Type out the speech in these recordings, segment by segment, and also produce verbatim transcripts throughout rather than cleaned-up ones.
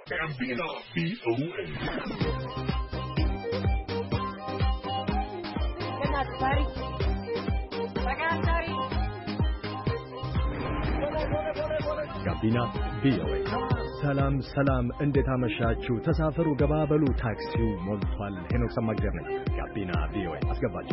ጋቢና ቪኦኤ ጋቢና ቪኦኤ። ሰላም ሰላም፣ እንዴት አመሻችሁ? ተሳፈሩ፣ ገባበሉ፣ ታክሲው ሞልቷል። ሄኖክ ሰማግደር ነኝ። ጋቢና ቪኦኤ አስገባችሁ።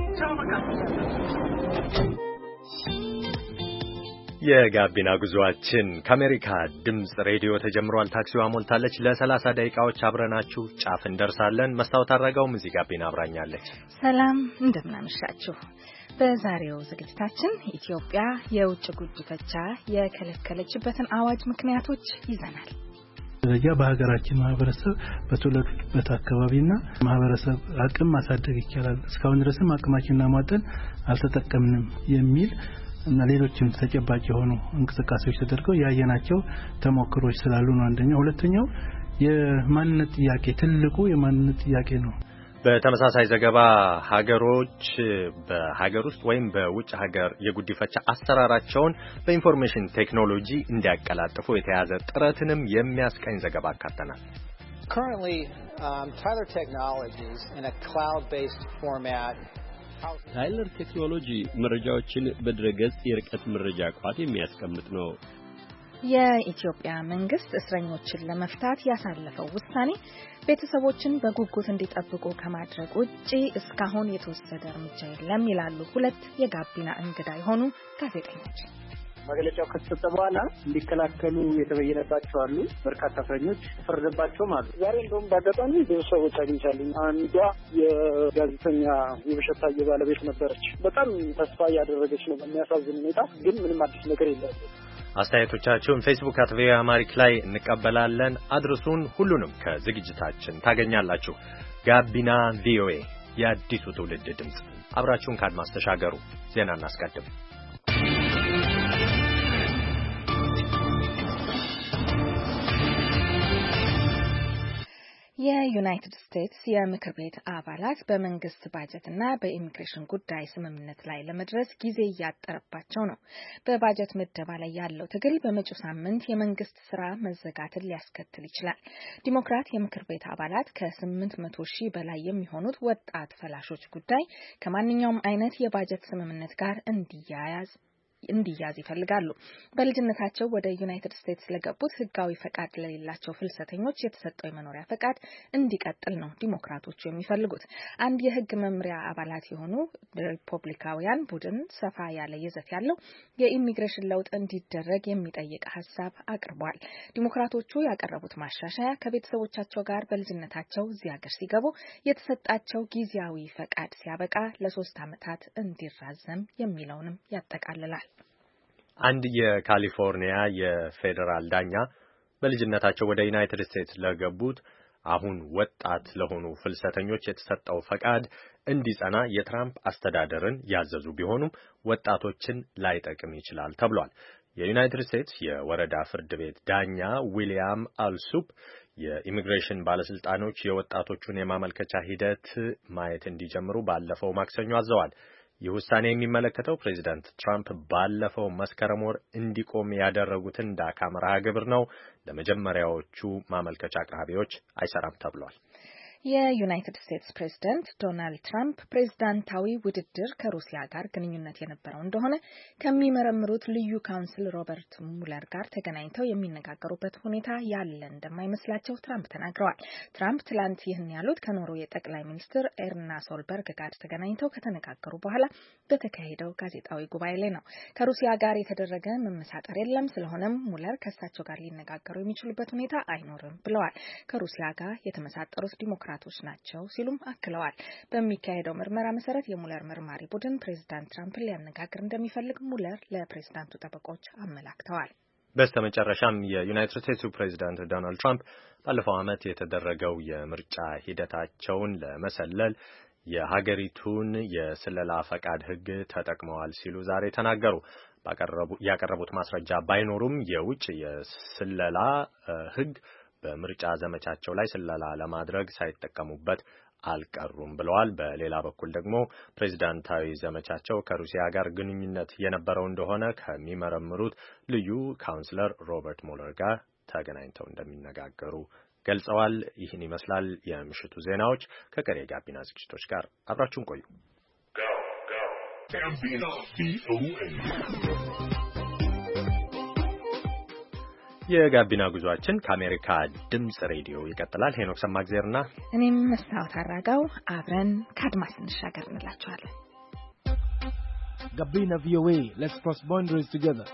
የጋቢና ጉዟችን ከአሜሪካ ድምጽ ሬዲዮ ተጀምሯል። ታክሲዋ ሞልታለች። ለሰላሳ ደቂቃዎች አብረናችሁ ጫፍ እንደርሳለን። መስታወት አድርጋውም እዚህ ጋቢና አብራኛለች። ሰላም እንደምናመሻችሁ። በዛሬው ዝግጅታችን ኢትዮጵያ የውጭ ጉዲፈቻ የከለከለችበትን አዋጅ ምክንያቶች ይዘናል። ደረጃ በሀገራችን ማህበረሰብ በተወለዱበት አካባቢና ማህበረሰብ አቅም ማሳደግ ይቻላል። እስካሁን ድረስም አቅማችንና ማጠን አልተጠቀምንም የሚል እና ሌሎችም ተጨባጭ የሆኑ እንቅስቃሴዎች ተደርገው ያየናቸው ተሞክሮች ስላሉ ነው። አንደኛው። ሁለተኛው የማንነት ጥያቄ ትልቁ የማንነት ጥያቄ ነው። በተመሳሳይ ዘገባ ሀገሮች በሀገር ውስጥ ወይም በውጭ ሀገር የጉዲፈቻ አሰራራቸውን በኢንፎርሜሽን ቴክኖሎጂ እንዲያቀላጥፉ የተያዘ ጥረትንም የሚያስቀኝ ዘገባ አካተናል። Currently, um, Tyler Technologies in a cloud-based format ታይለር ቴክኖሎጂ መረጃዎችን በድረገጽ የርቀት መረጃ ቋት የሚያስቀምጥ ነው። የኢትዮጵያ መንግስት እስረኞችን ለመፍታት ያሳለፈው ውሳኔ ቤተሰቦችን በጉጉት እንዲጠብቁ ከማድረግ ውጪ እስካሁን የተወሰደ እርምጃ የለም ይላሉ ሁለት የጋቢና እንግዳ የሆኑ ጋዜጠኞች። መግለጫው ከተሰጠ በኋላ እንዲከላከሉ የተበየነባቸው አሉ። በርካታ እስረኞች ተፈረደባቸውም አሉ። ዛሬ እንደውም በአጋጣሚ ብዙ ሰዎች አግኝቻለሁ። አንዷ የጋዜጠኛ የበሸታ የባለቤት ነበረች። በጣም ተስፋ ያደረገች ነው። በሚያሳዝን ሁኔታ ግን ምንም አዲስ ነገር የለም። አስተያየቶቻችሁን ፌስቡክ አት ቪኦኤ አማሪክ ላይ እንቀበላለን። አድርሱን። ሁሉንም ከዝግጅታችን ታገኛላችሁ። ጋቢና ቪኦኤ የአዲሱ ትውልድ ድምጽ። አብራችሁን ካድማስ ተሻገሩ። ዜና እናስቀድም። የዩናይትድ ስቴትስ የምክር ቤት አባላት በመንግስት ባጀትና በኢሚግሬሽን ጉዳይ ስምምነት ላይ ለመድረስ ጊዜ እያጠረባቸው ነው። በባጀት ምደባ ላይ ያለው ትግል በመጪው ሳምንት የመንግስት ስራ መዘጋትን ሊያስከትል ይችላል። ዲሞክራት የምክር ቤት አባላት ከስምንት መቶ ሺህ በላይ የሚሆኑት ወጣት ፈላሾች ጉዳይ ከማንኛውም አይነት የባጀት ስምምነት ጋር እንዲያያዝ እንዲያዝ ይፈልጋሉ። በልጅነታቸው ወደ ዩናይትድ ስቴትስ ለገቡት ህጋዊ ፈቃድ ለሌላቸው ፍልሰተኞች የተሰጠው የመኖሪያ ፈቃድ እንዲቀጥል ነው ዲሞክራቶቹ የሚፈልጉት። አንድ የህግ መምሪያ አባላት የሆኑ ሪፐብሊካውያን ቡድን ሰፋ ያለ ይዘት ያለው የኢሚግሬሽን ለውጥ እንዲደረግ የሚጠይቅ ሀሳብ አቅርቧል። ዲሞክራቶቹ ያቀረቡት ማሻሻያ ከቤተሰቦቻቸው ጋር በልጅነታቸው እዚህ ሀገር ሲገቡ የተሰጣቸው ጊዜያዊ ፈቃድ ሲያበቃ ለሶስት ዓመታት እንዲራዘም የሚለውንም ያጠቃልላል። አንድ የካሊፎርኒያ የፌደራል ዳኛ በልጅነታቸው ወደ ዩናይትድ ስቴትስ ለገቡት አሁን ወጣት ለሆኑ ፍልሰተኞች የተሰጠው ፈቃድ እንዲጸና የትራምፕ አስተዳደርን ያዘዙ ቢሆኑም ወጣቶችን ላይጠቅም ይችላል ተብሏል። የዩናይትድ ስቴትስ የወረዳ ፍርድ ቤት ዳኛ ዊሊያም አልሱፕ የኢሚግሬሽን ባለስልጣኖች የወጣቶቹን የማመልከቻ ሂደት ማየት እንዲጀምሩ ባለፈው ማክሰኞ አዘዋል። ይህ ውሳኔ የሚመለከተው ፕሬዚዳንት ትራምፕ ባለፈው መስከረም ወር እንዲቆም ያደረጉትን ዳካ መርሃ ግብር ነው። ለመጀመሪያዎቹ ማመልከቻ አቅራቢዎች አይሰራም ተብሏል። የዩናይትድ ስቴትስ ፕሬዝዳንት ዶናልድ ትራምፕ ፕሬዝዳንታዊ ውድድር ከሩሲያ ጋር ግንኙነት የነበረው እንደሆነ ከሚመረምሩት ልዩ ካውንስል ሮበርት ሙለር ጋር ተገናኝተው የሚነጋገሩበት ሁኔታ ያለ እንደማይመስላቸው ትራምፕ ተናግረዋል። ትራምፕ ትላንት ይህን ያሉት ከኖርዌይ ጠቅላይ ሚኒስትር ኤርና ሶልበርግ ጋር ተገናኝተው ከተነጋገሩ በኋላ በተካሄደው ጋዜጣዊ ጉባኤ ላይ ነው። ከሩሲያ ጋር የተደረገ መመሳጠር የለም፣ ስለሆነም ሙለር ከእሳቸው ጋር ሊነጋገሩ የሚችሉበት ሁኔታ አይኖርም ብለዋል። ከሩሲያ ጋር የተመሳጠሩት ዲሞክራቶች ናቸው ሲሉም አክለዋል። በሚካሄደው ምርመራ መሰረት የሙለር መርማሪ ቡድን ፕሬዝዳንት ትራምፕን ሊያነጋግር እንደሚፈልግ ሙለር ለፕሬዝዳንቱ ጠበቆች አመላክተዋል። በስተመጨረሻም የዩናይትድ ስቴትሱ ፕሬዝዳንት ዶናልድ ትራምፕ ባለፈው ዓመት የተደረገው የምርጫ ሂደታቸውን ለመሰለል የሀገሪቱን የስለላ ፈቃድ ሕግ ተጠቅመዋል ሲሉ ዛሬ ተናገሩ። ያቀረቡት ማስረጃ ባይኖሩም የውጭ የስለላ ሕግ በምርጫ ዘመቻቸው ላይ ስለላ ለማድረግ ሳይጠቀሙበት አልቀሩም ብለዋል። በሌላ በኩል ደግሞ ፕሬዝዳንታዊ ዘመቻቸው ከሩሲያ ጋር ግንኙነት የነበረው እንደሆነ ከሚመረምሩት ልዩ ካውንስለር ሮበርት ሙለር ጋር ተገናኝተው እንደሚነጋገሩ ገልጸዋል። ይህን ይመስላል የምሽቱ ዜናዎች። ከቀሪ የጋቢና ዝግጅቶች ጋር አብራችሁን ቆዩ። የጋቢና ጉዟችን ከአሜሪካ ድምጽ ሬዲዮ ይቀጥላል። ሄኖክ ሰማግዜርና እኔም መስታወት አራጋው አብረን ከአድማስ እንሻገር እንላችኋለን። ጋቢና ቪኦኤ Let's cross boundaries together.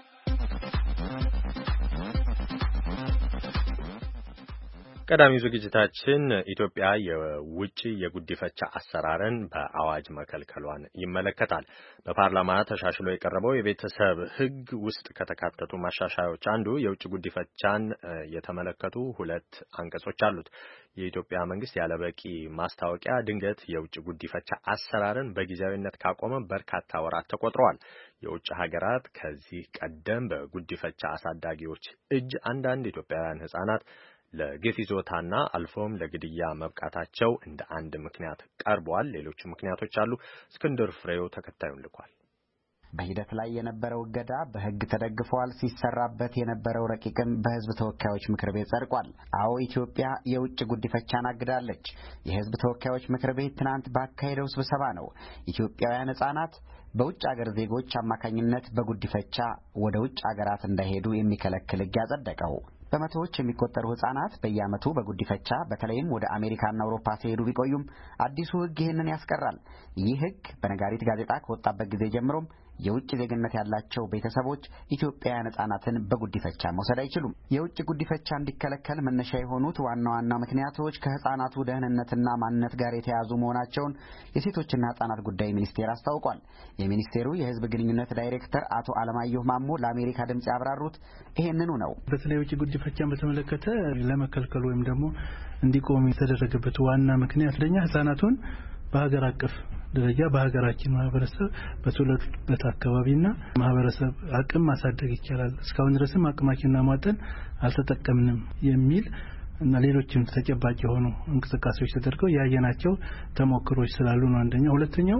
ቀዳሚው ዝግጅታችን ኢትዮጵያ የውጪ የጉዲፈቻ አሰራርን በአዋጅ መከልከሏን ይመለከታል። በፓርላማ ተሻሽሎ የቀረበው የቤተሰብ ሕግ ውስጥ ከተካተቱ ማሻሻያዎች አንዱ የውጪ ጉዲፈቻን የተመለከቱ ሁለት አንቀጾች አሉት። የኢትዮጵያ መንግስት ያለበቂ ማስታወቂያ ድንገት የውጭ ጉዲፈቻ አሰራርን በጊዜያዊነት ካቆመ በርካታ ወራት ተቆጥረዋል። የውጭ ሀገራት ከዚህ ቀደም በጉዲፈቻ አሳዳጊዎች እጅ አንዳንድ ኢትዮጵያውያን ህጻናት ለግፍ ይዞታና አልፎም ለግድያ መብቃታቸው እንደ አንድ ምክንያት ቀርቧል። ሌሎች ምክንያቶች አሉ። እስክንድር ፍሬው ተከታዩን ልኳል። በሂደት ላይ የነበረው እገዳ በህግ ተደግፏል። ሲሰራበት የነበረው ረቂቅም በህዝብ ተወካዮች ምክር ቤት ጸድቋል። አዎ ኢትዮጵያ የውጭ ጉዲፈቻን አግዳለች። የህዝብ ተወካዮች ምክር ቤት ትናንት ባካሄደው ስብሰባ ነው ኢትዮጵያውያን ህጻናት በውጭ ሀገር ዜጎች አማካኝነት በጉዲፈቻ ወደ ውጭ ሀገራት እንዳይሄዱ የሚከለክል ህግ ያጸደቀው። በመቶዎች የሚቆጠሩ ህጻናት በየዓመቱ በጉዲፈቻ በተለይም ወደ አሜሪካና አውሮፓ ሲሄዱ ቢቆዩም አዲሱ ህግ ይህንን ያስቀራል። ይህ ህግ በነጋሪት ጋዜጣ ከወጣበት ጊዜ ጀምሮም የውጭ ዜግነት ያላቸው ቤተሰቦች ኢትዮጵያውያን ህጻናትን በጉዲፈቻ መውሰድ አይችሉም። የውጭ ጉዲፈቻ እንዲከለከል መነሻ የሆኑት ዋና ዋና ምክንያቶች ከህጻናቱ ደህንነትና ማንነት ጋር የተያያዙ መሆናቸውን የሴቶችና ህጻናት ጉዳይ ሚኒስቴር አስታውቋል። የሚኒስቴሩ የህዝብ ግንኙነት ዳይሬክተር አቶ አለማየሁ ማሞ ለአሜሪካ ድምጽ ያብራሩት ይሄንኑ ነው። በተለይ የውጭ ጉዲፈቻን በተመለከተ ለመከልከል ወይም ደግሞ እንዲቆም የተደረገበት ዋና ምክንያት ለኛ ህጻናቱን በሀገር አቀፍ ደረጃ በሀገራችን ማህበረሰብ በተወለዱበት አካባቢና ማህበረሰብ አቅም ማሳደግ ይቻላል። እስካሁን ድረስም አቅማችንና ማጠን አልተጠቀምንም የሚል እና ሌሎችም ተጨባጭ የሆኑ እንቅስቃሴዎች ተደርገው ያየናቸው ተሞክሮች ስላሉ ነው። አንደኛው። ሁለተኛው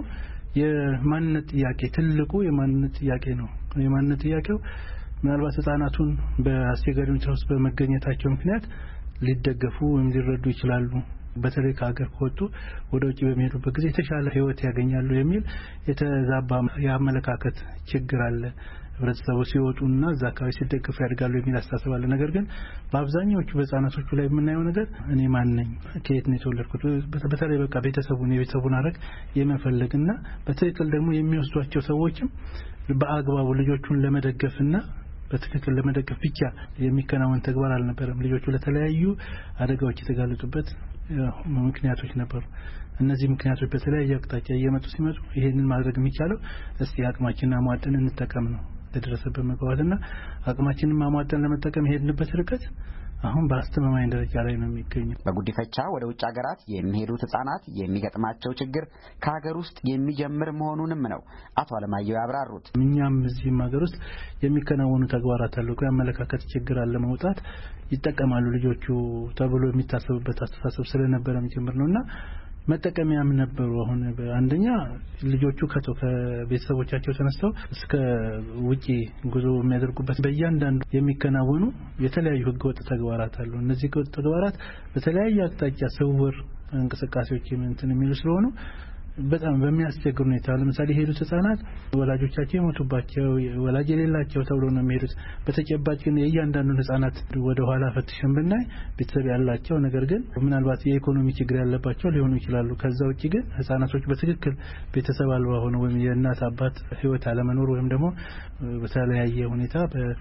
የማንነት ጥያቄ ትልቁ የማንነት ጥያቄ ነው። የማንነት ጥያቄው ምናልባት ህጻናቱን በአስቸጋሪ ሁኔታ ውስጥ በመገኘታቸው ምክንያት ሊደገፉ ወይም ሊረዱ ይችላሉ። በተለይ ከሀገር ከወጡ ወደ ውጭ በሚሄዱበት ጊዜ የተሻለ ህይወት ያገኛሉ የሚል የተዛባ የአመለካከት ችግር አለ። ህብረተሰቡ ሲወጡና እዛ አካባቢ ሲደገፉ ያድጋሉ የሚል አስተሳሰብ አለ። ነገር ግን በአብዛኛዎቹ በህጻናቶቹ ላይ የምናየው ነገር እኔ ማን ነኝ፣ ከየት ነው የተወለድኩት፣ በተለይ በቃ ቤተሰቡን የቤተሰቡን አረግ የመፈለግና በትክክል ደግሞ የሚወስዷቸው ሰዎችም በአግባቡ ልጆቹን ለመደገፍና በትክክል ለመደገፍ ብቻ የሚከናወን ተግባር አልነበረም። ልጆቹ ለተለያዩ አደጋዎች የተጋለጡበት ምክንያቶች ነበሩ። እነዚህ ምክንያቶች በተለያየ አቅጣጫ እየመጡ ሲመጡ ይሄንን ማድረግ የሚቻለው እስቲ አቅማችንን አሟጠን እንጠቀም ነው። ተደረሰበት መግባባትና አቅማችንን ማሟጠን ለመጠቀም ሄድንበት ርቀት አሁን በአስተማማኝ ደረጃ ላይ ነው የሚገኘው። በጉዲፈቻ ወደ ውጭ ሀገራት የሚሄዱት ህጻናት የሚገጥማቸው ችግር ከሀገር ውስጥ የሚጀምር መሆኑንም ነው አቶ አለማየሁ ያብራሩት። እኛም እዚህም ሀገር ውስጥ የሚከናወኑ ተግባራት አሉ። የአመለካከት ችግር አለ። መውጣት ይጠቀማሉ ልጆቹ ተብሎ የሚታሰብበት አስተሳሰብ ስለነበረም ጭምር ነውና መጠቀሚያም ነበሩ። አሁን አንደኛ ልጆቹ ከቶ ከቤተሰቦቻቸው ተነስተው እስከ ውጪ ጉዞ የሚያደርጉበት በእያንዳንዱ የሚከናወኑ የተለያዩ ህገወጥ ተግባራት አሉ። እነዚህ ህገወጥ ተግባራት በተለያየ አቅጣጫ ስውር እንቅስቃሴዎች እንትን የሚሉ ስለሆኑ በጣም በሚያስቸግር ሁኔታ ለምሳሌ ሄዱት ህጻናት ወላጆቻቸው የሞቱባቸው ወላጅ የሌላቸው ተብሎ ነው የሚሄዱት። በተጨባጭ ግን የእያንዳንዱን ህጻናት ወደ ኋላ ፈትሸን ብናይ ቤተሰብ ያላቸው ነገር ግን ምናልባት የኢኮኖሚ ችግር ያለባቸው ሊሆኑ ይችላሉ። ከዛ ውጪ ግን ህጻናቶች በትክክል ቤተሰብ አልባ ሆነው ወይም የእናት አባት ህይወት አለመኖር ወይም ደግሞ በተለያየ ሁኔታ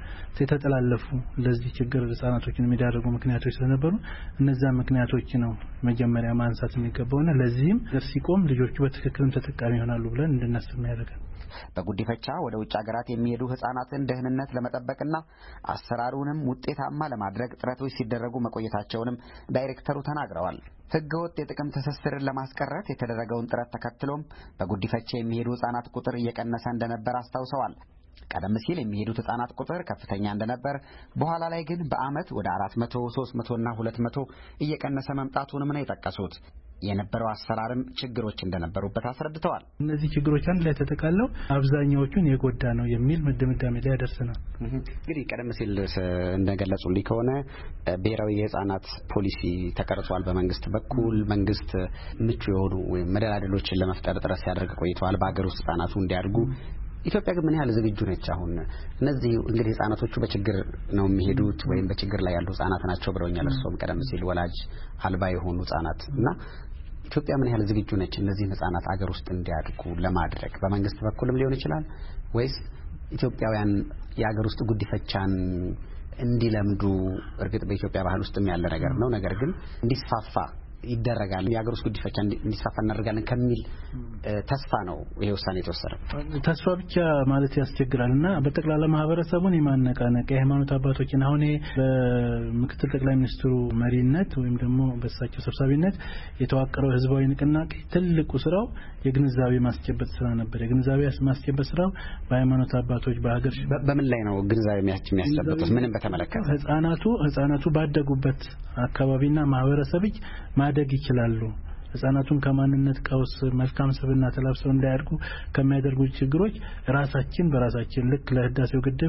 በተተላለፉ ለዚህ ችግር ህጻናቶችን የሚዳርጉ ምክንያቶች ስለነበሩ እነዛ ምክንያቶች ነው መጀመሪያ ማንሳት የሚገባውና ለዚህም ሲቆም ልጆቹ በትክክልም ተጠቃሚ ይሆናሉ ብለን እንድናስብ ያደርጋል። በጉዲፈቻ ወደ ውጭ ሀገራት የሚሄዱ ህጻናትን ደህንነት ለመጠበቅና አሰራሩንም ውጤታማ ለማድረግ ጥረቶች ሲደረጉ መቆየታቸውንም ዳይሬክተሩ ተናግረዋል። ህገወጥ የጥቅም ትስስርን ለማስቀረት የተደረገውን ጥረት ተከትሎም በጉዲፈቻ የሚሄዱ ህጻናት ቁጥር እየቀነሰ እንደነበር አስታውሰዋል። ቀደም ሲል የሚሄዱት ህጻናት ቁጥር ከፍተኛ እንደነበር፣ በኋላ ላይ ግን በአመት ወደ አራት መቶ፣ ሶስት መቶ እና ሁለት መቶ እየቀነሰ መምጣቱንም ነው የጠቀሱት። የነበረው አሰራርም ችግሮች እንደነበሩበት አስረድተዋል። እነዚህ ችግሮች አንድ ላይ ተጠቃለው አብዛኛዎቹን የጎዳ ነው የሚል ድምዳሜ ላይ ያደርሰናል። እንግዲህ ቀደም ሲል እንደገለጹልኝ ከሆነ ብሔራዊ የህፃናት ፖሊሲ ተቀርጿል በመንግስት በኩል መንግስት ምቹ የሆኑ ወይም መደላደሎችን ለመፍጠር ጥረት ሲያደርግ ቆይቷል በአገር ውስጥ ህፃናቱ እንዲያድጉ። ኢትዮጵያ ግን ምን ያህል ዝግጁ ነች? አሁን እነዚህ እንግዲህ ህፃናቶቹ በችግር ነው የሚሄዱት ወይም በችግር ላይ ያሉ ህፃናት ናቸው ብለውኛል። እርሶም ቀደም ሲል ወላጅ አልባ የሆኑ ህፃናት እና ኢትዮጵያ ምን ያህል ዝግጁ ነች እነዚህ ህፃናት አገር ውስጥ እንዲያድጉ ለማድረግ? በመንግስት በኩልም ሊሆን ይችላል ወይስ ኢትዮጵያውያን የአገር ውስጥ ጉዲፈቻን እንዲለምዱ እርግጥ በኢትዮጵያ ባህል ውስጥም ያለ ነገር ነው ነገር ግን እንዲስፋፋ ይደረጋል የአገር ውስጥ ጉዲፈቻ እንዲስፋፋ እናደርጋለን ከሚል ተስፋ ነው ይሄ ውሳኔ የተወሰነው። ተስፋ ብቻ ማለት ያስቸግራልና በጠቅላላ ማህበረሰቡን የማነቃነቅ የሃይማኖት አባቶችን አሁን በምክትል ጠቅላይ ሚኒስትሩ መሪነት ወይም ደግሞ በእሳቸው ሰብሳቢነት የተዋቀረው ህዝባዊ ንቅናቄ ትልቁ ስራው የግንዛቤ ማስጨበጥ ስራ ነበር። የግንዛቤ ማስጨበጥ ስራው በሃይማኖት አባቶች በሀገር በምን ላይ ነው ግንዛቤ የሚያስጨብጡት? ምንም በተመለከተ ህፃናቱ ህፃናቱ ባደጉበት አካባቢና ማህበረሰብ ማደግ ይችላሉ። ህፃናቱን ከማንነት ቀውስ መልካም ስብዕና ተላብሰው እንዳያድጉ ከሚያደርጉ ችግሮች ራሳችን በራሳችን ልክ ለህዳሴው ግድብ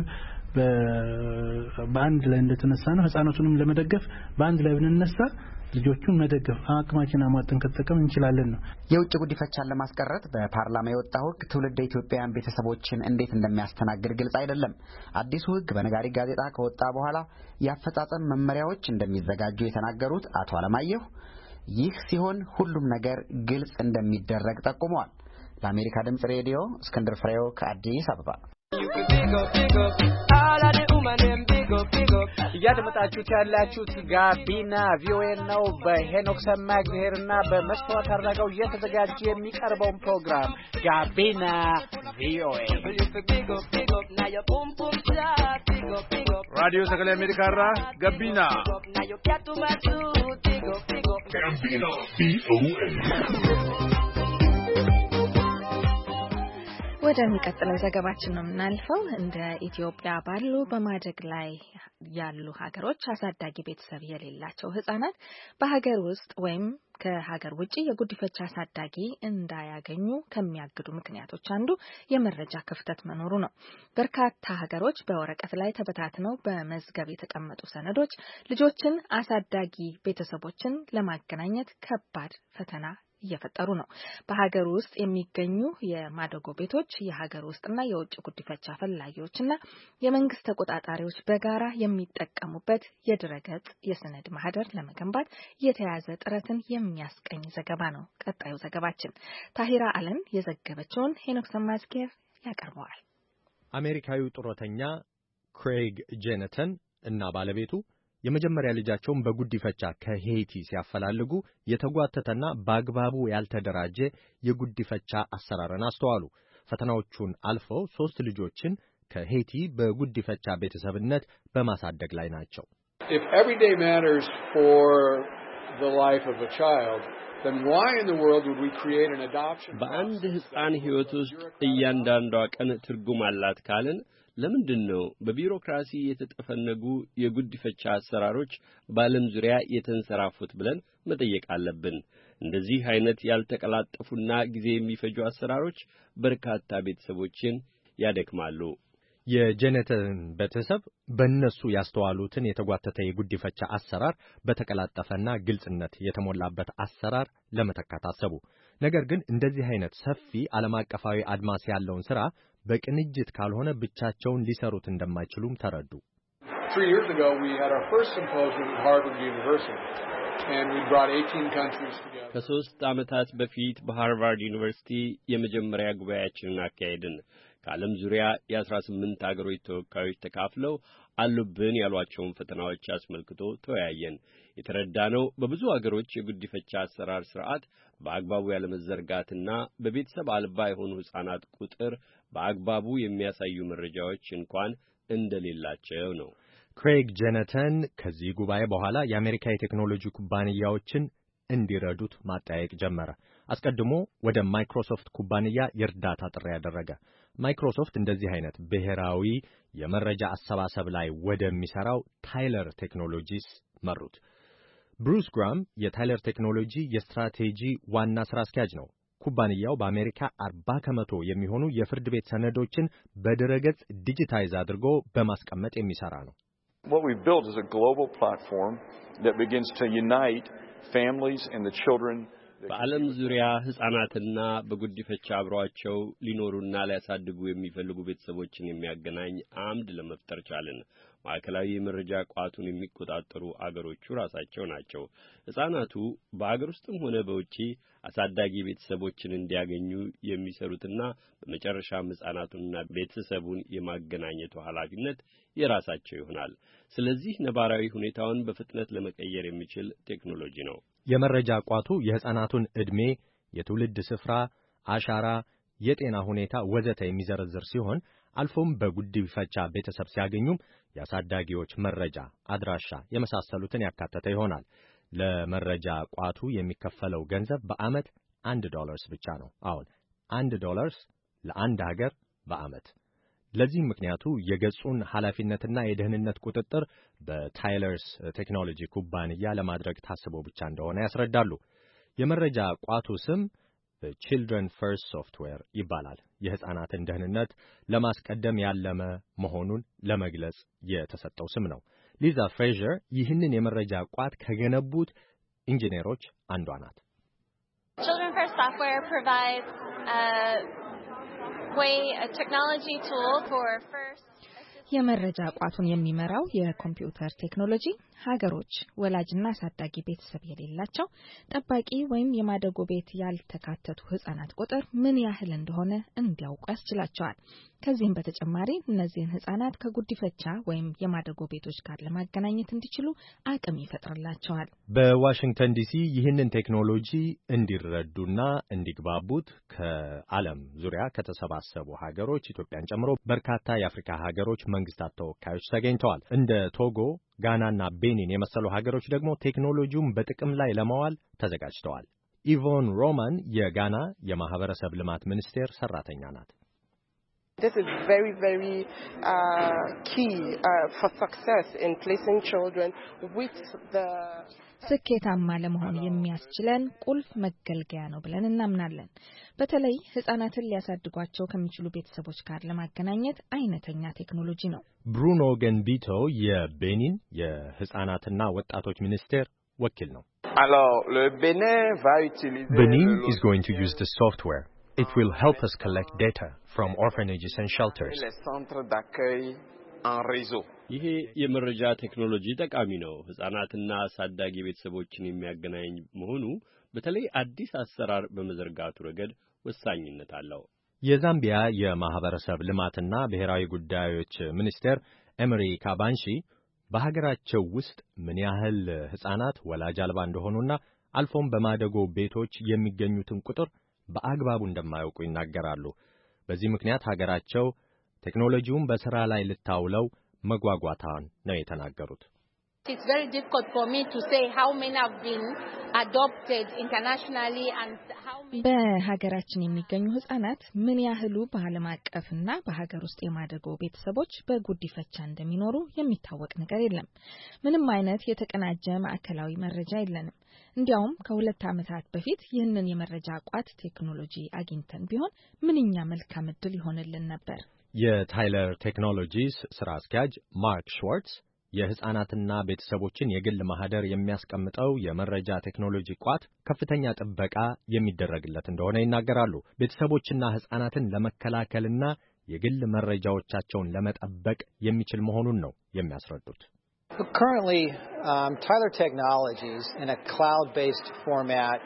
በአንድ ላይ እንደተነሳ ነው ህፃናቱንም ለመደገፍ በአንድ ላይ ብንነሳ ልጆቹን መደገፍ አቅማችን አሟጠን ከተጠቀም እንችላለን ነው። የውጭ ጉዲፈቻን ለማስቀረት በፓርላማ የወጣው ህግ ትውልደ ኢትዮጵያውያን ቤተሰቦችን እንዴት እንደሚያስተናግድ ግልጽ አይደለም። አዲሱ ህግ በነጋሪት ጋዜጣ ከወጣ በኋላ የአፈጻጸም መመሪያዎች እንደሚዘጋጁ የተናገሩት አቶ አለማየሁ ይህ ሲሆን ሁሉም ነገር ግልጽ እንደሚደረግ ጠቁመዋል። ለአሜሪካ ድምጽ ሬዲዮ እስክንድር ፍሬው ከአዲስ አበባ። እያደመጣችሁት ያላችሁት ጋቢና ቪኦኤ ነው። በሄኖክ ሰማእግዚአብሔርና በመስዋዕት አድርገው እየተዘጋጀ የሚቀርበውን ፕሮግራም ጋቢና ቪኦኤ ራዲዮ ሰገሌ አሜሪካ ራ ጋቢና ጋቢና ቪኦኤ ወደሚቀጥለው ዘገባችን ነው የምናልፈው። እንደ ኢትዮጵያ ባሉ በማደግ ላይ ያሉ ሀገሮች አሳዳጊ ቤተሰብ የሌላቸው ህጻናት በሀገር ውስጥ ወይም ከሀገር ውጪ የጉዲፈቻ አሳዳጊ እንዳያገኙ ከሚያግዱ ምክንያቶች አንዱ የመረጃ ክፍተት መኖሩ ነው። በርካታ ሀገሮች በወረቀት ላይ ተበታትነው በመዝገብ የተቀመጡ ሰነዶች ልጆችን አሳዳጊ ቤተሰቦችን ለማገናኘት ከባድ ፈተና እየፈጠሩ ነው። በሀገር ውስጥ የሚገኙ የማደጎ ቤቶች የሀገር ውስጥና የውጭ ጉዲፈቻ ፈላጊዎችና የመንግስት ተቆጣጣሪዎች በጋራ የሚጠቀሙበት የድረገጽ የሰነድ ማህደር ለመገንባት የተያዘ ጥረትን የሚያስቀኝ ዘገባ ነው። ቀጣዩ ዘገባችን ታሂራ አለም የዘገበችውን ሄኖክ ሰማዝጌር ያቀርበዋል። አሜሪካዊው ጡረተኛ ክሬግ ጄነተን እና ባለቤቱ የመጀመሪያ ልጃቸውን በጉዲፈቻ ከሄይቲ ሲያፈላልጉ የተጓተተና በአግባቡ ያልተደራጀ የጉዲፈቻ አሰራርን አስተዋሉ። ፈተናዎቹን አልፈው ሶስት ልጆችን ከሄይቲ በጉዲፈቻ ቤተሰብነት በማሳደግ ላይ ናቸው። If every day matters for the life of a child, then why in the world would we create an adoption? በአንድ ህፃን ህይወት ውስጥ እያንዳንዷ ቀን ትርጉም አላት ካልን ለምንድን ነው በቢሮክራሲ የተጠፈነጉ የጉዲፈቻ አሰራሮች በዓለም ዙሪያ የተንሰራፉት ብለን መጠየቅ አለብን። እንደዚህ አይነት ያልተቀላጠፉና ጊዜ የሚፈጁ አሰራሮች በርካታ ቤተሰቦችን ያደክማሉ። የጄነተን ቤተሰብ በእነሱ ያስተዋሉትን የተጓተተ የጉዲፈቻ አሰራር በተቀላጠፈና ግልጽነት የተሞላበት አሰራር ለመተካት አሰቡ። ነገር ግን እንደዚህ አይነት ሰፊ ዓለም አቀፋዊ አድማስ ያለውን ሥራ በቅንጅት ካልሆነ ብቻቸውን ሊሰሩት እንደማይችሉም ተረዱ። Three years ago we had our first symposium at Harvard University and we brought eighteen countries together. ከሶስት ዓመታት በፊት በሃርቫርድ ዩኒቨርሲቲ የመጀመሪያ ጉባኤያችንን አካሄድን። ከዓለም ዙሪያ የአስራ ስምንት አገሮች ተወካዮች ተካፍለው አሉብን ያሏቸውን ፈተናዎች አስመልክቶ ተወያየን። የተረዳነው በብዙ አገሮች የጉዲፈቻ አሰራር ስርዓት በአግባቡ ያለመዘርጋትና በቤተሰብ አልባ የሆኑ ህፃናት ቁጥር በአግባቡ የሚያሳዩ መረጃዎች እንኳን እንደሌላቸው ነው። ክሬግ ጄነተን ከዚህ ጉባኤ በኋላ የአሜሪካ የቴክኖሎጂ ኩባንያዎችን እንዲረዱት ማጠያየቅ ጀመረ። አስቀድሞ ወደ ማይክሮሶፍት ኩባንያ የእርዳታ ጥሪ ያደረገ። ማይክሮሶፍት እንደዚህ አይነት ብሔራዊ የመረጃ አሰባሰብ ላይ ወደሚሰራው ታይለር ቴክኖሎጂስ መሩት። ብሩስ ግራም የታይለር ቴክኖሎጂ የስትራቴጂ ዋና ስራ አስኪያጅ ነው። ኩባንያው በአሜሪካ አርባ ከመቶ የሚሆኑ የፍርድ ቤት ሰነዶችን በድረገጽ ዲጂታይዝ አድርጎ በማስቀመጥ የሚሰራ ነው። What we built is a global platform that begins to unite families and the children. በዓለም ዙሪያ ሕፃናትና በጉዲፈቻ አብረዋቸው ሊኖሩና ሊያሳድጉ የሚፈልጉ ቤተሰቦችን የሚያገናኝ አምድ ለመፍጠር ቻልን። ማዕከላዊ የመረጃ ቋቱን የሚቆጣጠሩ አገሮቹ ራሳቸው ናቸው። ሕፃናቱ በአገር ውስጥም ሆነ በውጪ አሳዳጊ ቤተሰቦችን እንዲያገኙ የሚሰሩትና በመጨረሻም ሕፃናቱንና ቤተሰቡን የማገናኘቱ ኃላፊነት የራሳቸው ይሆናል። ስለዚህ ነባራዊ ሁኔታውን በፍጥነት ለመቀየር የሚችል ቴክኖሎጂ ነው። የመረጃ ቋቱ የሕፃናቱን ዕድሜ፣ የትውልድ ስፍራ፣ አሻራ፣ የጤና ሁኔታ ወዘተ የሚዘረዝር ሲሆን አልፎም በጉዲፈቻ ቤተሰብ ሲያገኙም የአሳዳጊዎች መረጃ፣ አድራሻ የመሳሰሉትን ያካተተ ይሆናል። ለመረጃ ቋቱ የሚከፈለው ገንዘብ በዓመት አንድ ዶላርስ ብቻ ነው። አሁን አንድ ዶላርስ ለአንድ ሀገር በዓመት። ለዚህም ምክንያቱ የገጹን ኃላፊነትና የደህንነት ቁጥጥር በታይለርስ ቴክኖሎጂ ኩባንያ ለማድረግ ታስቦ ብቻ እንደሆነ ያስረዳሉ። የመረጃ ቋቱ ስም ቺልድረን ፈርስት ሶፍትዌር ይባላል። የሕፃናትን ደህንነት ለማስቀደም ያለመ መሆኑን ለመግለጽ የተሰጠው ስም ነው። ሊዛ ፍሬዘር ይህንን የመረጃ ቋት ከገነቡት ኢንጂነሮች አንዷ ናት። Children First Software provides a way, a technology tool for first የመረጃ ቋቱን የሚመራው የኮምፒውተር ቴክኖሎጂ ሀገሮች ወላጅና አሳዳጊ ቤተሰብ የሌላቸው ጠባቂ ወይም የማደጎ ቤት ያልተካተቱ ሕፃናት ቁጥር ምን ያህል እንደሆነ እንዲያውቁ ያስችላቸዋል። ከዚህም በተጨማሪ እነዚህን ሕፃናት ከጉዲፈቻ ወይም የማደጎ ቤቶች ጋር ለማገናኘት እንዲችሉ አቅም ይፈጥርላቸዋል። በዋሽንግተን ዲሲ ይህንን ቴክኖሎጂ እንዲረዱና እንዲግባቡት ከዓለም ዙሪያ ከተሰባሰቡ ሀገሮች ኢትዮጵያን ጨምሮ በርካታ የአፍሪካ ሀገሮች መንግስታት ተወካዮች ተገኝተዋል። እንደ ቶጎ፣ ጋናና ቤኒን የመሰሉ ሀገሮች ደግሞ ቴክኖሎጂውን በጥቅም ላይ ለማዋል ተዘጋጅተዋል። ኢቮን ሮማን የጋና የማህበረሰብ ልማት ሚኒስቴር ሰራተኛ ናት። This is very, very uh, key uh, for success in placing children with the ስኬታማ ለመሆን የሚያስችለን ቁልፍ መገልገያ ነው ብለን እናምናለን። በተለይ ሕፃናትን ሊያሳድጓቸው ከሚችሉ ቤተሰቦች ጋር ለማገናኘት አይነተኛ ቴክኖሎጂ ነው። ብሩኖ ገንቢቶ የቤኒን የሕፃናትና ወጣቶች ሚኒስቴር ወኪል ነው። Alors, le Bénin va utiliser Benin is going to use the software. It will help us collect data from orphanages and shelters. les centres d'accueil en réseau. ይሄ የመረጃ ቴክኖሎጂ ጠቃሚ ነው። ሕፃናትና አሳዳጊ ቤተሰቦችን የሚያገናኝ መሆኑ በተለይ አዲስ አሰራር በመዘርጋቱ ረገድ ወሳኝነት አለው። የዛምቢያ የማህበረሰብ ልማትና ብሔራዊ ጉዳዮች ሚኒስቴር ኤምሪ ካባንሺ በሀገራቸው ውስጥ ምን ያህል ሕፃናት ወላጅ አልባ እንደሆኑና አልፎም በማደጎ ቤቶች የሚገኙትን ቁጥር በአግባቡ እንደማያውቁ ይናገራሉ። በዚህ ምክንያት ሀገራቸው ቴክኖሎጂውን በሥራ ላይ ልታውለው መጓጓታን ነው የተናገሩት። It's very difficult for me to say how many have been adopted internationally and how many በሀገራችን የሚገኙ ሕፃናት ምን ያህሉ በዓለም አቀፍና በሀገር ውስጥ የማደጎ ቤተሰቦች በጉዲፈቻ እንደሚኖሩ የሚታወቅ ነገር የለም። ምንም አይነት የተቀናጀ ማዕከላዊ መረጃ የለንም። እንዲያውም ከሁለት ዓመታት በፊት ይህንን የመረጃ ቋት ቴክኖሎጂ አግኝተን ቢሆን ምንኛ መልካም ዕድል ይሆንልን ነበር። የታይለር ቴክኖሎጂስ ስራ አስኪያጅ ማርክ ሽዋርትስ የሕፃናትና ቤተሰቦችን የግል ማህደር የሚያስቀምጠው የመረጃ ቴክኖሎጂ ቋት ከፍተኛ ጥበቃ የሚደረግለት እንደሆነ ይናገራሉ። ቤተሰቦችና ሕፃናትን ለመከላከልና የግል መረጃዎቻቸውን ለመጠበቅ የሚችል መሆኑን ነው የሚያስረዱት። Currently, um, Tyler Technologies in a cloud-based format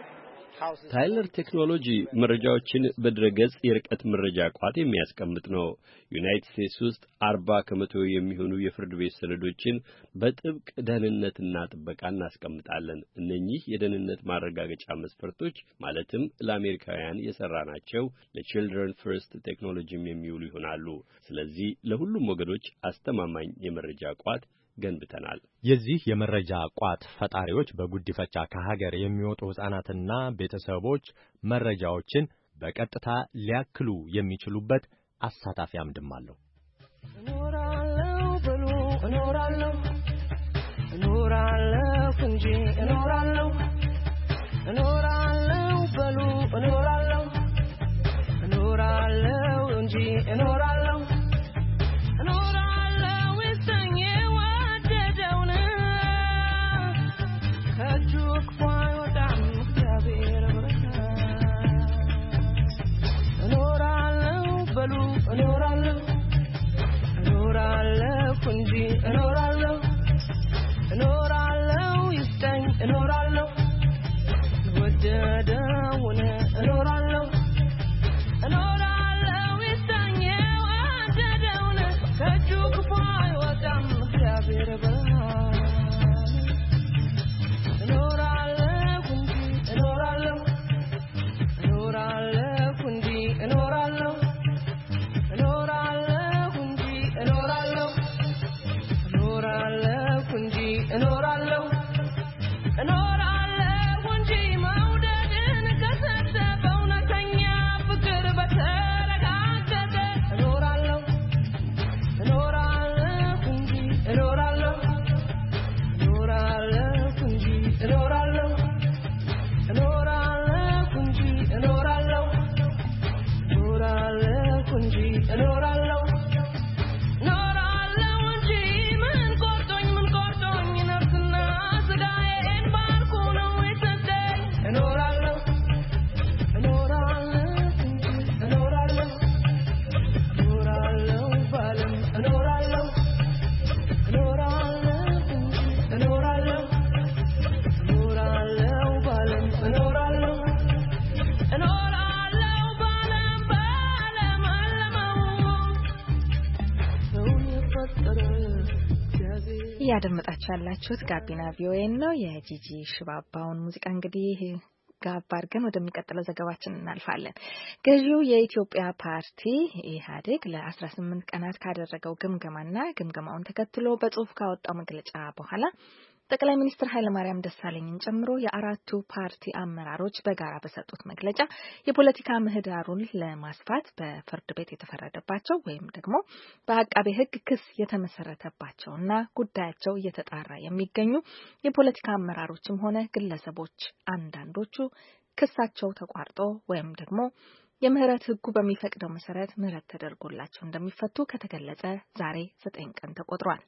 ታይለር ቴክኖሎጂ መረጃዎችን በድረገጽ የርቀት መረጃ ቋት የሚያስቀምጥ ነው። ዩናይትድ ስቴትስ ውስጥ አርባ ከመቶ የሚሆኑ የፍርድ ቤት ሰነዶችን በጥብቅ ደህንነትና ጥበቃ እናስቀምጣለን። እነኚህ የደህንነት ማረጋገጫ መስፈርቶች ማለትም ለአሜሪካውያን የሰራናቸው ለቺልድረን ፈርስት ቴክኖሎጂም የሚውሉ ይሆናሉ። ስለዚህ ለሁሉም ወገኖች አስተማማኝ የመረጃ ቋት ገንብተናል። የዚህ የመረጃ ቋት ፈጣሪዎች በጉዲፈቻ ከሀገር የሚወጡ ሕፃናትና ቤተሰቦች መረጃዎችን በቀጥታ ሊያክሉ የሚችሉበት አሳታፊ አምድም አለው። እኖራለሁ ብሎ እኖራለሁ እኖራለሁ እንጂ እኖራለሁ እኖራለሁ በሉ እኖራለሁ እኖራለሁ እንጂ እኖራለሁ እኖራለሁ እሰኝ ወደደውን ከእጁ ክፉ አይወጣም እግዚአብሔር ብረታ እኖራለሁ በሉ እኖራለሁ እኖራለሁ እንጂ እኖራለሁ እኖራለሁ ይስጠኝ እኖራለሁ ወደደውን እኖራለሁ እኖራለሁ ይስጠኝ ወደደውን ከእጁ ክፉ አይወጣም እግዚአብሔር ብርሃን እኖራለሁ እንጂ እኖራለሁ እኖራለሁ እንጂ እኖራለሁ እኖራለሁ እንጂ እኖራለሁ እኖራለሁ እንጂ እኖራለሁ እኖራለሁ እንጂ መውደድን ከሰጠ በእውነተኛ ፍቅር በተረጋገጠ እኖራለሁ እኖራለሁ እንጂ እኖራለሁ እኖራለሁ እንጂ እኖራለሁ እኖራለሁ እንጂ እኖራለሁ እኖራለሁ እንጂ እኖራለሁ እኖራለሁ እንጂ ምን ቆርጦኝ ምን ቆርጦኝ ነፍስና ስጋዬን ባርኩ ነው የሰጠኝ እኖራለሁ እኖራለሁ እንጂ እኖራለሁ እኖራለሁ ባለም እኖራለሁ እኖራለሁ እንጂ እኖራለሁ እኖራለሁ ባለም እኖራለሁ እኖራለሁ ባለም ባለም አለመው ሰው የፈጠረ እያደመጣችሁ ያላችሁት ጋቢና ቪኦኤ ነው። የጂጂ ሽባባውን ሙዚቃ እንግዲህ ጋብ አድርገን ወደሚቀጥለው ዘገባችን እናልፋለን። ገዢው የኢትዮጵያ ፓርቲ ኢህአዴግ ለአስራ ስምንት ቀናት ካደረገው ግምገማና ግምገማውን ተከትሎ በጽሁፍ ካወጣው መግለጫ በኋላ ጠቅላይ ሚኒስትር ኃይለማርያም ደሳለኝን ጨምሮ የአራቱ ፓርቲ አመራሮች በጋራ በሰጡት መግለጫ የፖለቲካ ምህዳሩን ለማስፋት በፍርድ ቤት የተፈረደባቸው ወይም ደግሞ በአቃቤ ሕግ ክስ የተመሰረተባቸውና ጉዳያቸው እየተጣራ የሚገኙ የፖለቲካ አመራሮችም ሆነ ግለሰቦች አንዳንዶቹ ክሳቸው ተቋርጦ ወይም ደግሞ የምህረት ሕጉ በሚፈቅደው መሰረት ምህረት ተደርጎላቸው እንደሚፈቱ ከተገለጸ ዛሬ ዘጠኝ ቀን ተቆጥሯል።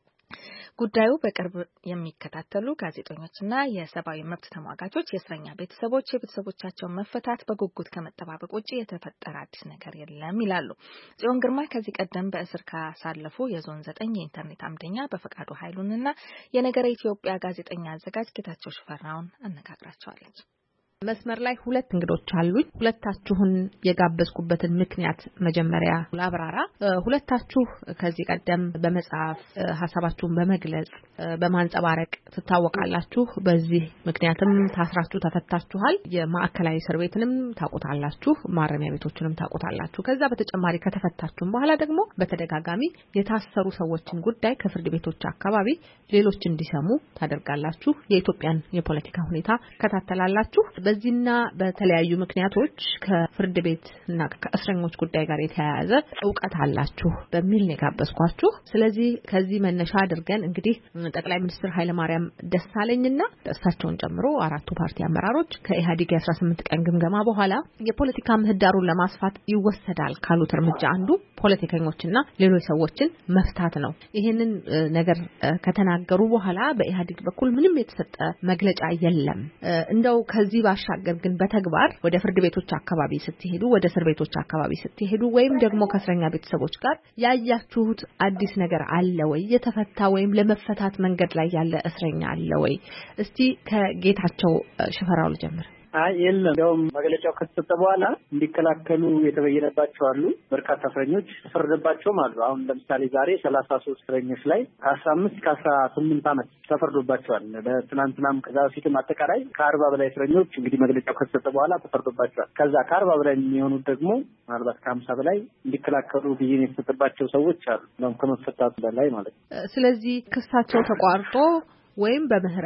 ጉዳዩ በቅርብ የሚከታተሉ ጋዜጠኞችና የሰብአዊ መብት ተሟጋቾች የእስረኛ ቤተሰቦች የቤተሰቦቻቸውን መፈታት በጉጉት ከመጠባበቅ ውጭ የተፈጠረ አዲስ ነገር የለም ይላሉ። ጽዮን ግርማ ከዚህ ቀደም በእስር ካሳለፉ የዞን ዘጠኝ የኢንተርኔት አምደኛ በፈቃዱ ኃይሉንና የነገረ ኢትዮጵያ ጋዜጠኛ አዘጋጅ ጌታቸው ሽፈራውን አነጋግራቸዋለች። መስመር ላይ ሁለት እንግዶች አሉኝ። ሁለታችሁን የጋበዝኩበትን ምክንያት መጀመሪያ ላብራራ። ሁለታችሁ ከዚህ ቀደም በመጽሐፍ ሐሳባችሁን በመግለጽ በማንጸባረቅ ትታወቃላችሁ። በዚህ ምክንያትም ታስራችሁ ተፈታችኋል። የማዕከላዊ እስር ቤትንም ታውቁታላችሁ፣ ማረሚያ ቤቶችንም ታውቁታላችሁ። ከዛ በተጨማሪ ከተፈታችሁም በኋላ ደግሞ በተደጋጋሚ የታሰሩ ሰዎችን ጉዳይ ከፍርድ ቤቶች አካባቢ ሌሎች እንዲሰሙ ታደርጋላችሁ። የኢትዮጵያን የፖለቲካ ሁኔታ ከታተላላችሁ። በዚህና በተለያዩ ምክንያቶች ከፍርድ ቤት እና ከእስረኞች ጉዳይ ጋር የተያያዘ ዕውቀት አላችሁ በሚል ነው የጋበዝኳችሁ። ስለዚህ ከዚህ መነሻ አድርገን እንግዲህ ጠቅላይ ሚኒስትር ኃይለማርያም ደሳለኝና እሳቸውን ጨምሮ አራቱ ፓርቲ አመራሮች ከኢህአዴግ የአስራ ስምንት ቀን ግምገማ በኋላ የፖለቲካ ምህዳሩን ለማስፋት ይወሰዳል ካሉት እርምጃ አንዱ ፖለቲከኞችና ሌሎች ሰዎችን መፍታት ነው። ይሄንን ነገር ከተናገሩ በኋላ በኢህአዴግ በኩል ምንም የተሰጠ መግለጫ የለም። እንደው ከዚህ ባሻገር ግን በተግባር ወደ ፍርድ ቤቶች አካባቢ ስትሄዱ፣ ወደ እስር ቤቶች አካባቢ ስትሄዱ ወይም ደግሞ ከእስረኛ ቤተሰቦች ጋር ያያችሁት አዲስ ነገር አለ ወይ? የተፈታ ወይም ለመፈታት መንገድ ላይ ያለ እስረኛ አለ ወይ? እስቲ ከጌታቸው ሽፈራው ልጀምር። አይ የለም። ያውም መግለጫው ከተሰጠ በኋላ እንዲከላከሉ የተበየነባቸው አሉ። በርካታ እስረኞች ተፈረደባቸውም አሉ። አሁን ለምሳሌ ዛሬ ሰላሳ ሶስት እስረኞች ላይ ከአስራ አምስት ከአስራ ስምንት ዓመት ተፈርዶባቸዋል። በትናንትናም ከዛ በፊትም አጠቃላይ ከአርባ በላይ እስረኞች እንግዲህ መግለጫው ከተሰጠ በኋላ ተፈርዶባቸዋል። ከዛ ከአርባ በላይ የሚሆኑት ደግሞ ምናልባት ከሀምሳ በላይ እንዲከላከሉ ብይን የተሰጠባቸው ሰዎች አሉ። ነው ከመፈታቱ በላይ ማለት ነው። ስለዚህ ክሳቸው ተቋርጦ ወይም በምህረት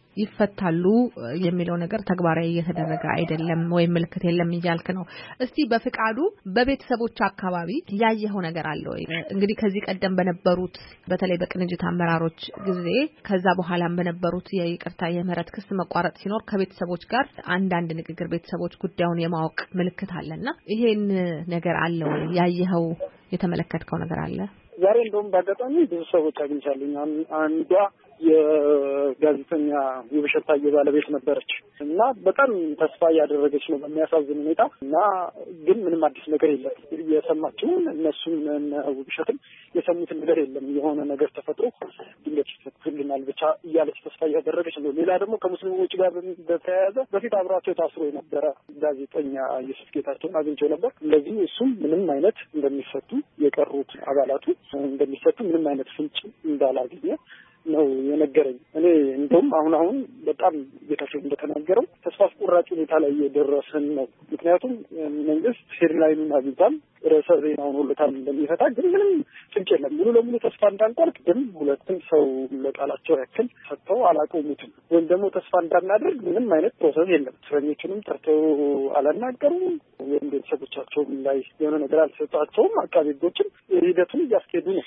ይፈታሉ የሚለው ነገር ተግባራዊ እየተደረገ አይደለም ወይም ምልክት የለም እያልክ ነው። እስቲ በፍቃዱ በቤተሰቦች አካባቢ ያየኸው ነገር አለ ወይ? እንግዲህ ከዚህ ቀደም በነበሩት በተለይ በቅንጅት አመራሮች ጊዜ ከዛ በኋላም በነበሩት የይቅርታ የምህረት ክስ መቋረጥ ሲኖር ከቤተሰቦች ጋር አንዳንድ ንግግር ቤተሰቦች ጉዳዩን የማወቅ ምልክት አለና ይሄን ነገር አለ ወይ? ያየኸው የተመለከትከው ነገር አለ? ዛሬ እንደውም በአጋጣሚ ብዙ ሰዎች አግኝቻለሁ። አንዷ የጋዜጠኛ ውብሸት ታዬ ባለቤት ነበረች እና በጣም ተስፋ ያደረገች ነው በሚያሳዝን ሁኔታ እና ግን ምንም አዲስ ነገር የለም። የሰማችው እነሱም ውብሸትም የሰሙት ነገር የለም። የሆነ ነገር ተፈጥሮ ድንገት ይፈትልናል ብቻ እያለች ተስፋ ያደረገች ነው። ሌላ ደግሞ ከሙስሊሞች ጋር በተያያዘ በፊት አብሯቸው ታስሮ የነበረ ጋዜጠኛ ኢየሱስ ጌታቸውን አግኝቼው ነበር። ስለዚህ እሱም ምንም አይነት እንደሚፈቱ የቀሩት አባላቱ እንደሚፈቱ ምንም አይነት ፍንጭ እንዳላገኘ ነው የነገረኝ። እኔ እንደውም አሁን አሁን በጣም ጌታቸው እንደተናገረው ተስፋ አስቆራጭ ሁኔታ ላይ እየደረስን ነው። ምክንያቱም መንግስት ሄድላይኑን አግኝቷል፣ ርዕሰ ዜናውን ሁለታም እንደሚፈታ ግን ምንም ፍንጭ የለም። ሙሉ ለሙሉ ተስፋ እንዳንቆርጥ ግን ሁለቱም ሰው ለቃላቸው ያክል ሰጥተው አላቆሙትም። ወይም ደግሞ ተስፋ እንዳናደርግ ምንም አይነት ፕሮሰስ የለም። እስረኞቹንም ጠርተው አላናገሩም፣ ወይም ቤተሰቦቻቸውም ላይ የሆነ ነገር አልሰጣቸውም። አቃቤ ሕጎችም ሂደቱን እያስኬዱ ነው።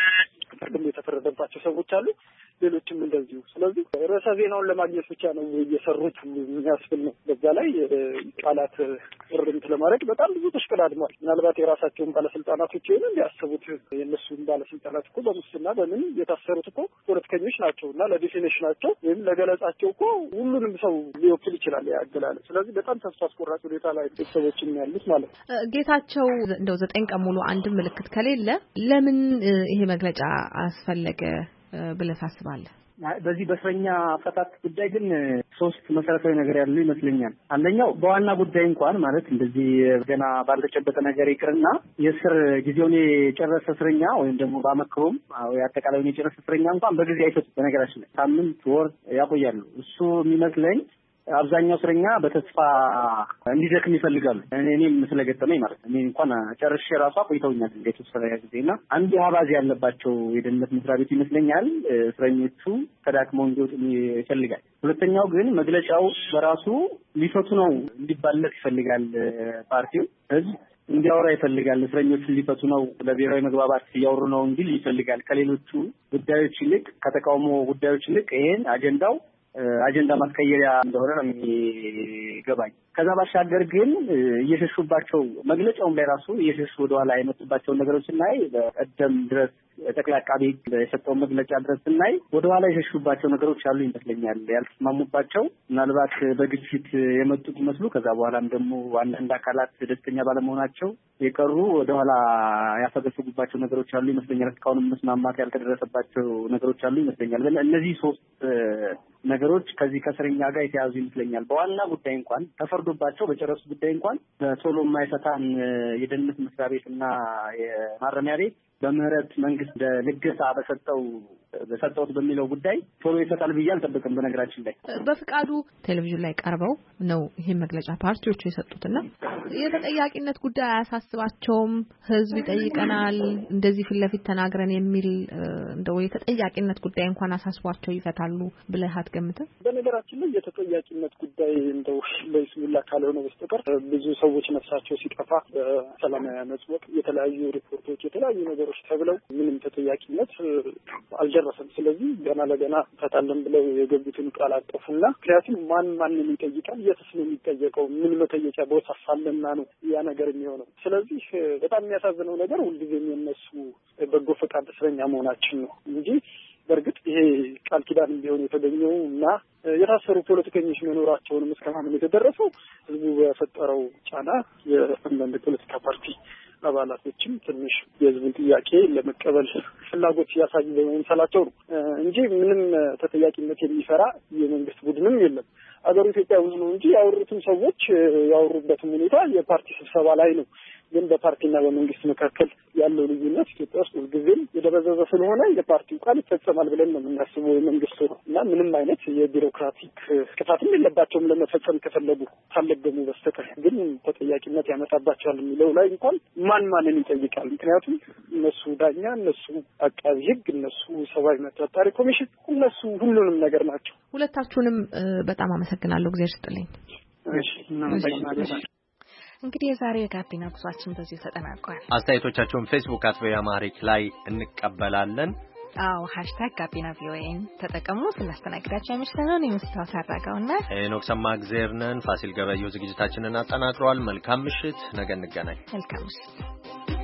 ፍርድም የተፈረደባቸው ሰዎች አሉ፣ ሌሎችም እንደዚሁ። ስለዚህ ርዕሰ ዜናውን ለማግኘት ብቻ ነው እየሰሩት የሚያስብል ነው። በዛ ላይ ቃላት እርምት ለማድረግ በጣም ብዙ ተሽቀዳድሟል። ምናልባት የራሳቸውን ባለስልጣናቶች ይሆን እንዲያስቡት የእነሱን ባለስልጣናት እኮ በሙስና በምን የታሰሩት እኮ ፖለቲከኞች ናቸው እና ለዲፊኔሽናቸው ወይም ለገለጻቸው እኮ ሁሉንም ሰው ሊወክል ይችላል ያገላለ። ስለዚህ በጣም ተስፋ አስቆራጭ ሁኔታ ላይ ቤተሰቦችም ያሉት ማለት ነው። ጌታቸው እንደው ዘጠኝ ቀን ሙሉ አንድም ምልክት ከሌለ ለምን ይሄ መግለጫ አስፈለገ ብለህ ታስባለህ? በዚህ በእስረኛ አፈታት ጉዳይ ግን ሶስት መሰረታዊ ነገር ያሉ ይመስለኛል። አንደኛው በዋና ጉዳይ እንኳን ማለት እንደዚህ ገና ባልተጨበጠ ነገር ይቅርና የእስር ጊዜውን የጨረሰ እስረኛ ወይም ደግሞ በአመክሮም አጠቃላዩን የጨረሰ እስረኛ እንኳን በጊዜ አይፈቱም። በነገራችን ላይ ሳምንት፣ ወር ያቆያሉ። እሱ የሚመስለኝ አብዛኛው እስረኛ በተስፋ እንዲደክም ይፈልጋሉ። እኔም ስለገጠመኝ ማለት ነው። እኔ እንኳን ጨርሼ ራሷ ቆይተውኛል እንዴት ወሰረ ጊዜና አንድ አባዜ ያለባቸው የደህንነት መስሪያ ቤት ይመስለኛል እስረኞቹ ተዳክመው እንዲወጡ ይፈልጋል። ሁለተኛው ግን መግለጫው በራሱ ሊፈቱ ነው እንዲባለት ይፈልጋል። ፓርቲው ህዝብ እንዲያወራ ይፈልጋል። እስረኞቹን ሊፈቱ ነው ለብሔራዊ መግባባት እያወሩ ነው እንዲል ይፈልጋል። ከሌሎቹ ጉዳዮች ይልቅ ከተቃውሞ ጉዳዮች ይልቅ ይሄን አጀንዳው አጀንዳ ማስቀየሪያ እንደሆነ ነው የሚገባኝ። ከዛ ባሻገር ግን እየሸሹባቸው መግለጫውም ላይ ራሱ እየሸሹ ወደኋላ የመጡባቸውን ነገሮች ስናይ በቀደም ድረስ ጠቅላይ አቃቤ የሰጠው መግለጫ ድረስ ስናይ ወደኋላ የሸሹባቸው ነገሮች አሉ ይመስለኛል። ያልተስማሙባቸው ምናልባት በግፊት የመጡት ይመስሉ ከዛ በኋላም ደግሞ አንዳንድ አካላት ደስተኛ ባለመሆናቸው የቀሩ ወደኋላ ያፈገፈጉባቸው ነገሮች አሉ ይመስለኛል። እስካሁንም መስማማት ያልተደረሰባቸው ነገሮች አሉ ይመስለኛል። እነዚህ ሶስት ነገሮች ከዚህ ከእስረኛ ጋር የተያዙ ይመስለኛል። በዋና ጉዳይ እንኳን ተፈርዶባቸው በጨረሱ ጉዳይ እንኳን በቶሎ የማይፈታን የደህንነት መስሪያ ቤትና የማረሚያ ቤት በምህረት መንግስት ለልገሳ በሰጠው በሰጠውት በሚለው ጉዳይ ቶሎ ይፈታል ብዬ አልጠብቅም። በነገራችን ላይ በፍቃዱ ቴሌቪዥን ላይ ቀርበው ነው ይሄን መግለጫ ፓርቲዎቹ የሰጡትና የተጠያቂነት ጉዳይ አያሳስባቸውም። ህዝብ ይጠይቀናል እንደዚህ ፊት ለፊት ተናግረን የሚል እንደው የተጠያቂነት ጉዳይ እንኳን አሳስቧቸው ይፈታሉ ብለህ አትገምትም? በነገራችን ላይ የተጠያቂነት ጉዳይ እንደው ለይስሙላ ካልሆነ በስተቀር ብዙ ሰዎች ነፍሳቸው ሲጠፋ በሰላማዊ አመጽ ወቅት የተለያዩ ሪፖርቶች የተለያዩ ነገሮች ተብለው ምንም ተጠያቂነት አልደረሰም። ስለዚህ ገና ለገና ፈታለን ብለው የገቡትን ቃል አጠፉና ምክንያቱም ማን ማንን ይጠይቃል? የትስ ነው የሚጠየቀው? ምን መጠየቂያ ቦታ ሳለና ነው ያ ነገር የሚሆነው? ስለዚህ በጣም የሚያሳዝነው ነገር ሁልጊዜም የነሱ በጎ ፈቃድ እስረኛ መሆናችን ነው እንጂ በእርግጥ ይሄ ቃል ኪዳን ቢሆን የተገኘው እና የታሰሩ ፖለቲከኞች መኖራቸውንም እስከማመን የተደረሰው ህዝቡ በፈጠረው ጫና የአንዳንድ ፖለቲካ ፓርቲ አባላቶችም ትንሽ የህዝቡን ጥያቄ ለመቀበል ፍላጎት ያሳዩ በመምሰላቸው ነው እንጂ ምንም ተጠያቂነት የሚፈራ የመንግስት ቡድንም የለም። አገሩ ኢትዮጵያ ውስጥ ነው እንጂ ያወሩትም ሰዎች ያወሩበትም ሁኔታ የፓርቲ ስብሰባ ላይ ነው ግን በፓርቲና በመንግስት መካከል ያለው ልዩነት ኢትዮጵያ ውስጥ ሁልጊዜም የደበዘዘ ስለሆነ የፓርቲው ቃል ይፈጸማል ብለን ነው የምናስበው። የመንግስቱ እና ምንም አይነት የቢሮክራቲክ ክፋትም የለባቸውም ለመፈጸም ከፈለጉ ካለገሙ በስተቀር ግን ተጠያቂነት ያመጣባቸዋል የሚለው ላይ እንኳን ማን ማንን ይጠይቃል? ምክንያቱም እነሱ ዳኛ፣ እነሱ አቃቢ ህግ፣ እነሱ ሰብአዊ መብት አጣሪ ኮሚሽን፣ እነሱ ሁሉንም ነገር ናቸው። ሁለታችሁንም በጣም አመሰግናለሁ። እግዚአብሔር ይስጥልኝ። እሺ እናመሰግናለን። እንግዲህ የዛሬው የጋቢና ጉዟችን በዚህ ተጠናቋል። አስተያየቶቻችሁን ፌስቡክ አት ቪኦኤ አማሪክ ላይ እንቀበላለን። አዎ ሃሽታግ ጋቢና ቪኦኤን ተጠቀሙ። ስናስተናግዳችሁ የምሽተነውን የምስታወስ አድራጋውና ሄኖክ ሰማእግዜር ነን። ፋሲል ገበየሁ ዝግጅታችንን አጠናክሯል። መልካም ምሽት። ነገ እንገናኝ። መልካም ምሽት።